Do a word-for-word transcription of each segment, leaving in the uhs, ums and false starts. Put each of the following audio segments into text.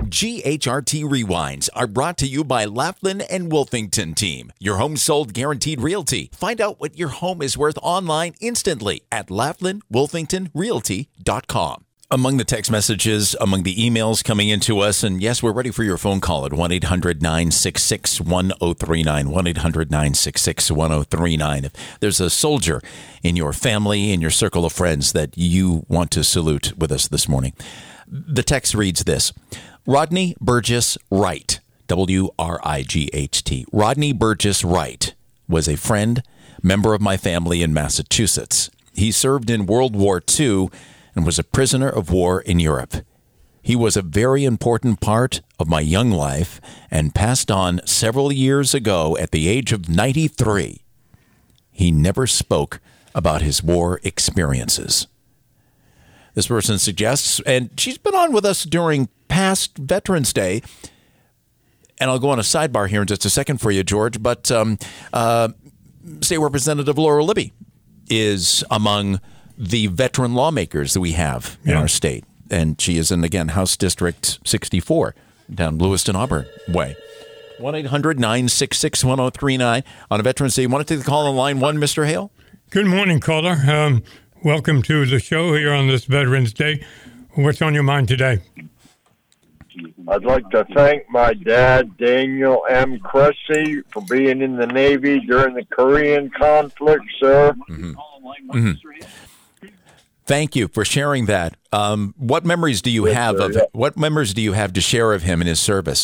G H R T Rewinds are brought to you by Laughlin and Wolfington Team. Your home sold guaranteed realty. Find out what your home is worth online instantly at laughlin wolfington realty dot com. Among the text messages, among the emails coming into us, and yes, we're ready for your phone call at one eight hundred nine six six one zero three nine, one eight hundred nine six six one zero three nine. If there's a soldier in your family, in your circle of friends that you want to salute with us this morning, the text reads this: Rodney Burgess Wright, W R I G H T. Rodney Burgess Wright was a friend, member of my family in Massachusetts. He served in World War Two and was a prisoner of war in Europe. He was a very important part of my young life and passed on several years ago at the age of ninety-three. He never spoke about his war experiences. This person suggests, and she's been on with us during past Veterans Day, and I'll go on a sidebar here in just a second for you, George, but um, uh, State Representative Laura Libby is among the veteran lawmakers that we have in yeah. our state. And she is in, again, House District sixty-four down Lewiston, Auburn way. one eight hundred nine six six one zero three nine on a Veterans Day. You want to take the call on line one, Mister Hale? Good morning, caller. Um, welcome to the show here on this Veterans Day. What's on your mind today? I'd like to thank my dad, Daniel M. Cressy, for being in the Navy during the Korean conflict, sir. Mm-hmm. Mm-hmm. Thank you for sharing that. Um, what memories do you yes, have sir, of yeah. what memories do you have to share of him in his service?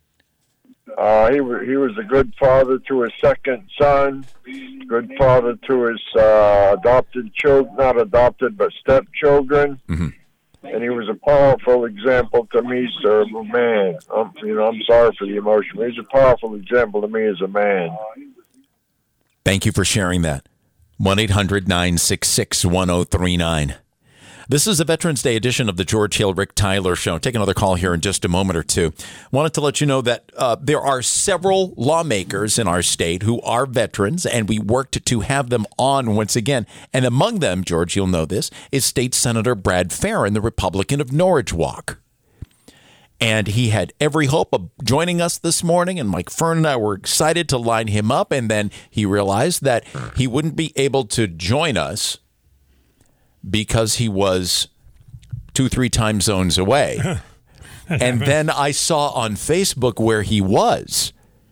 Uh, he was he was a good father to his second son, good father to his uh, adopted children, not adopted but stepchildren, mm-hmm. and he was a powerful example to me, sir. Of a man, I'm, you know, I'm sorry for the emotion. He's a powerful example to me as a man. Thank you for sharing that. one eight hundred nine six six one zero three nine. This is a Veterans Day edition of the George Hale Rick Tyler Show. Take another call here in just a moment or two. Wanted to let you know that uh, there are several lawmakers in our state who are veterans, and we worked to have them on once again. And among them, George, you'll know this, is State Senator Brad Farron, the Republican of Norwich Walk. And he had every hope of joining us this morning, and Mike Fern and I were excited to line him up, and then he realized that he wouldn't be able to join us because he was two, three time zones away. And then I saw on Facebook where he was.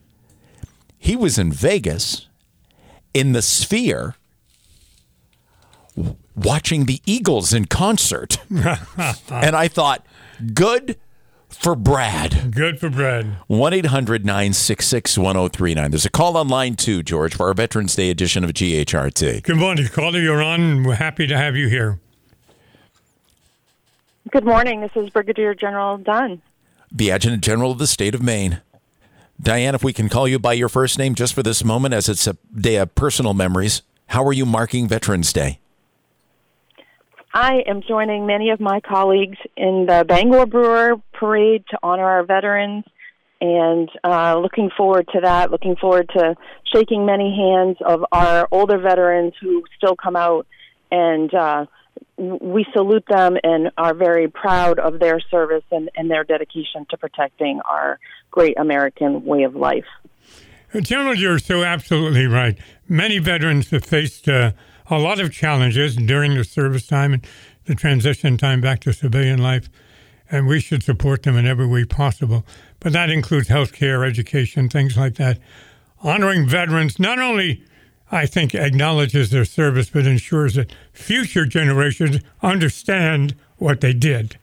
He was in Vegas, in the Sphere, watching the Eagles in concert. And I thought, good for Brad. Good for Brad. one eight hundred nine six six one zero three nine. There's a call on line two, George, for our Veterans Day edition of G H R T. Good morning, caller. You're on. We're happy to have you here. Good morning. This is Brigadier General Dunn, the Adjutant General of the state of Maine. Diane, if we can call you by your first name just for this moment, as it's a day of personal memories, how are you marking Veterans Day? I am joining many of my colleagues in the Bangor Brewer Parade to honor our veterans, and uh, looking forward to that, looking forward to shaking many hands of our older veterans who still come out, and uh, we salute them and are very proud of their service and, and their dedication to protecting our great American way of life. General, you're so absolutely right. Many veterans have faced uh, a lot of challenges during the service time and the transition time back to civilian life, and we should support them in every way possible. But that includes health care, education, things like that. Honoring veterans not only, I think, acknowledges their service, but ensures that future generations understand what they did.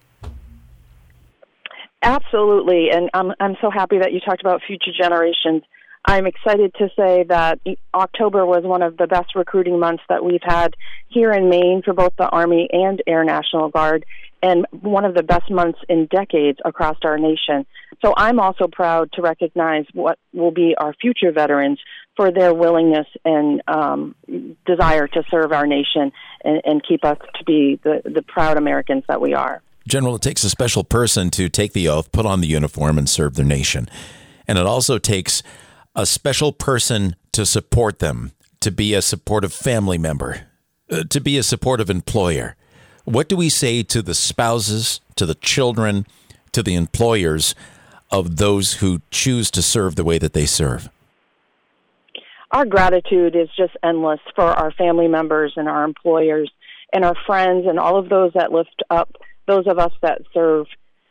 Absolutely, and I'm I'm so happy that you talked about future generations. I'm excited to say that October was one of the best recruiting months that we've had here in Maine for both the Army and Air National Guard, and one of the best months in decades across our nation. So I'm also proud to recognize what will be our future veterans for their willingness and um, desire to serve our nation and, and keep us to be the, the proud Americans that we are. General, it takes a special person to take the oath, put on the uniform, and serve their nation. And it also takes a special person to support them, to be a supportive family member, uh, to be a supportive employer. What do we say to the spouses, to the children, to the employers of those who choose to serve the way that they serve? Our gratitude is just endless for our family members and our employers and our friends and all of those that lift up those of us that serve.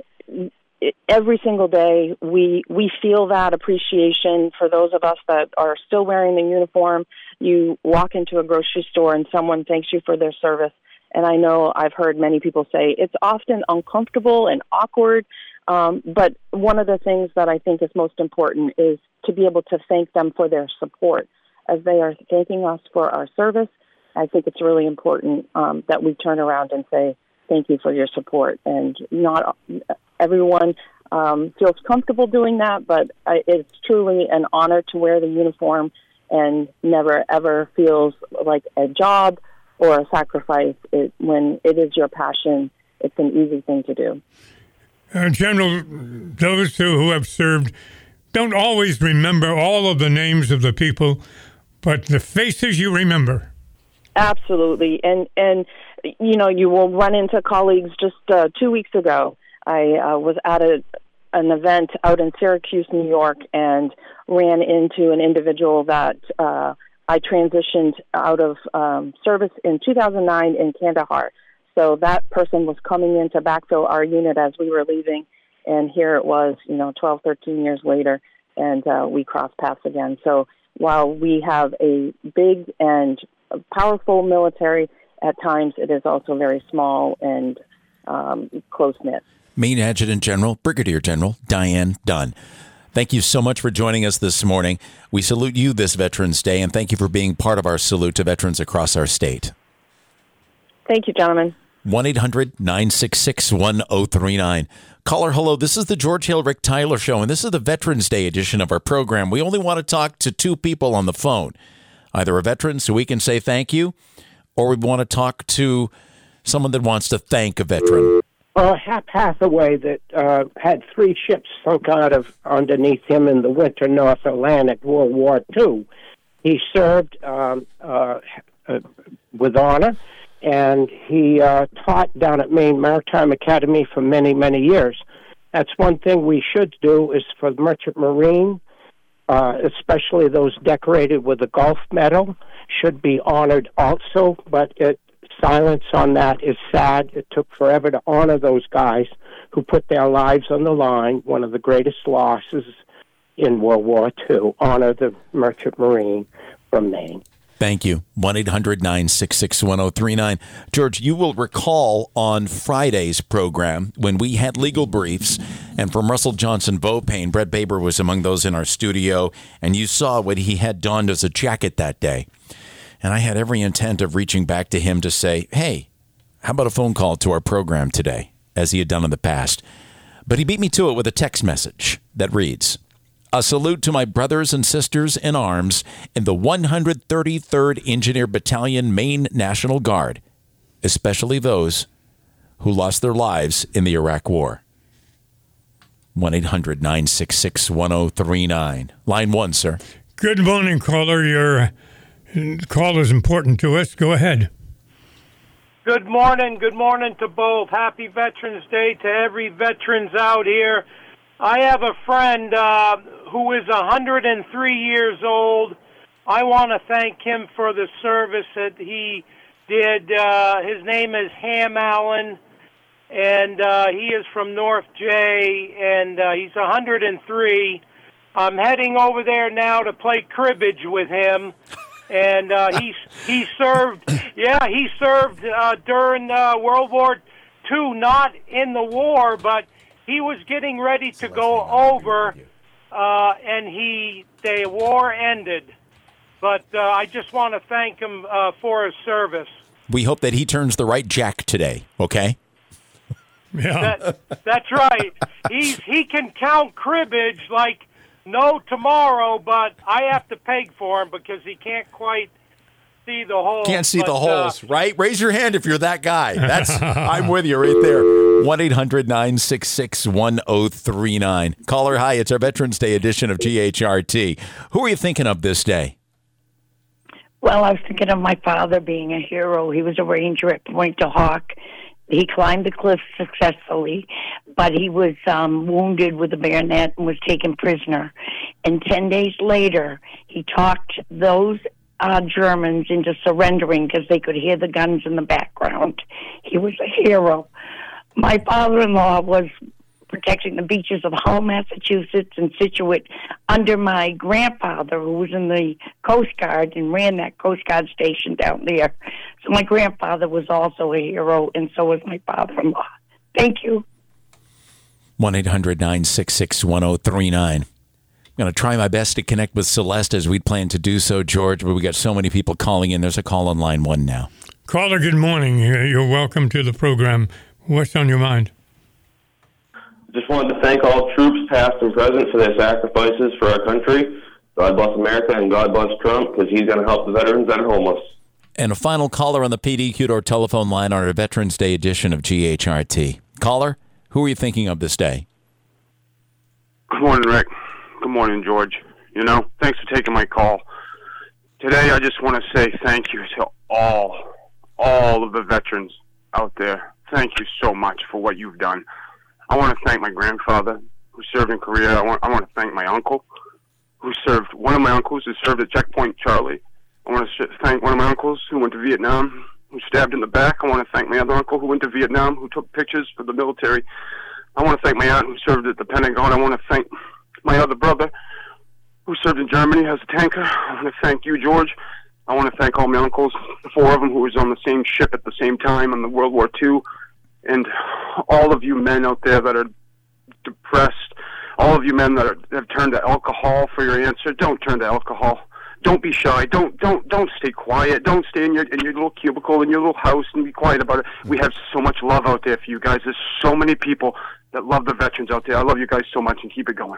Every single day, we we feel that appreciation for those of us that are still wearing the uniform. You walk into a grocery store and someone thanks you for their service. And I know I've heard many people say it's often uncomfortable and awkward, um, but one of the things that I think is most important is to be able to thank them for their support. As they are thanking us for our service, I think it's really important um, that we turn around and say, thank you for your support. And not everyone um, feels comfortable doing that, but it's truly an honor to wear the uniform and never, ever feels like a job or a sacrifice. It, when it is your passion, it's an easy thing to do. Uh, General, those who, who have served don't always remember all of the names of the people, but the faces you remember. Absolutely. And, and you know, you will run into colleagues. Just uh, two weeks ago, I uh, was at a, an event out in Syracuse, New York, and ran into an individual that uh, I transitioned out of um, service in two thousand nine in Kandahar. So that person was coming in to backfill our unit as we were leaving, and here it was, you know, twelve, thirteen years later, and uh, we crossed paths again. So while we have a big and powerful military, at times it is also very small and um, close-knit. Main Adjutant General, Brigadier General Diane Dunn. Thank you so much for joining us this morning. We salute you this Veterans Day, and thank you for being part of our salute to veterans across our state. Thank you, gentlemen. one eight hundred nine six six one zero three nine. Caller, hello. This is the George Hill Rick Tyler Show, and this is the Veterans Day edition of our program. We only want to talk to two people on the phone, either a veteran so we can say thank you, or we want to talk to someone that wants to thank a veteran. Uh, Hap Hathaway that uh, had three ships sunk out of underneath him in the winter North Atlantic, World War Two. He served um, uh, uh, with honor, and he uh, taught down at Maine Maritime Academy for many, many years. That's one thing we should do is for the Merchant Marine, uh, especially those decorated with the Gulf Medal, should be honored also, but it silence on that is sad. It took forever to honor those guys who put their lives on the line, one of the greatest losses in World War Two. Honor the Merchant Marine from Maine. Thank you. one eight hundred nine six six one zero three nine. George, you will recall on Friday's program when we had legal briefs, and from Russell Johnson Beaupain, Brett Baber was among those in our studio, and you saw what he had donned as a jacket that day. And I had every intent of reaching back to him to say, hey, how about a phone call to our program today, as he had done in the past. But he beat me to it with a text message that reads, a salute to my brothers and sisters in arms in the one hundred thirty-third Engineer Battalion, Maine National Guard, especially those who lost their lives in the Iraq War. one eight hundred nine six six one zero three nine. Line one, sir. Good morning, caller. Your call is important to us. Go ahead. Good morning. Good morning to both. Happy Veterans Day to every veterans out here. I have a friend uh, who is one hundred three years old. I want to thank him for the service that he did. Uh, his name is Ham Allen, and uh, he is from North J, and uh, he's one hundred three. I'm heading over there now to play cribbage with him. And uh, he he served, yeah, he served uh, during uh, World War Two, not in the war, but he was getting ready to go over, uh, and he the war ended. But uh, I just want to thank him uh, for his service. We hope that he turns the right jack today, okay? Yeah. That, that's right. He's he can count cribbage like no tomorrow, but I have to peg for him because he can't quite see the holes. Can't see but, the holes, uh, right? Raise your hand if you're that guy. That's I'm with you right there. one eight hundred nine six six one zero three nine. Caller, hi. It's our Veterans Day edition of G H R T. Who are you thinking of this day? Well, I was thinking of my father being a hero. He was a ranger at Point du Hoc. He climbed the cliff successfully, but he was um, wounded with a bayonet and was taken prisoner. And ten days later, he talked those uh, Germans into surrendering because they could hear the guns in the background. He was a hero. My father-in-law was protecting the beaches of Hull, Massachusetts, and Situate under my grandfather, who was in the Coast Guard and ran that Coast Guard station down there. So my grandfather was also a hero, and so was my father-in-law. Thank you. one eight hundred nine six six one zero three nine. I'm going to try my best to connect with Celeste as we'd planned to do so, George, but we got so many people calling in. There's a call on line one now. Caller, good morning. You're welcome to the program. What's on your mind? Just wanted to thank all troops, past and present, for their sacrifices for our country. God bless America and God bless Trump, because he's going to help the veterans that are homeless. And a final caller on the P D Q telephone line on our Veterans Day edition of G H R T. Caller, who are you thinking of this day? Good morning, Rick. Good morning, George. You know, thanks for taking my call. Today, I just want to say thank you to all, all of the veterans out there. Thank you so much for what you've done. I want to thank my grandfather, who served in Korea. I want, I want to thank my uncle, who served, one of my uncles who served at Checkpoint Charlie. I want to thank one of my uncles who went to Vietnam, who stabbed in the back. I want to thank my other uncle who went to Vietnam, who took pictures for the military. I want to thank my aunt who served at the Pentagon. I want to thank my other brother who served in Germany as a tanker. I want to thank you, George. I want to thank all my uncles, the four of them who was on the same ship at the same time in the World War Two. And all of you men out there that are depressed, all of you men that are, have turned to alcohol for your answer, don't turn to alcohol. Don't be shy. Don't don't don't stay quiet. Don't stay in your in your little cubicle in your little house and be quiet about it. We have so much love out there for you guys. There's so many people that love the veterans out there. I love you guys so much, and keep it going.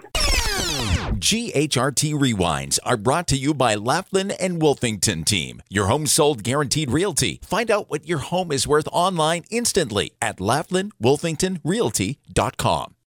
G H R T Rewinds are brought to you by Laughlin and Wolfington Team. Your home sold guaranteed realty. Find out what your home is worth online instantly at Laughlin Wolfington Realty dot com.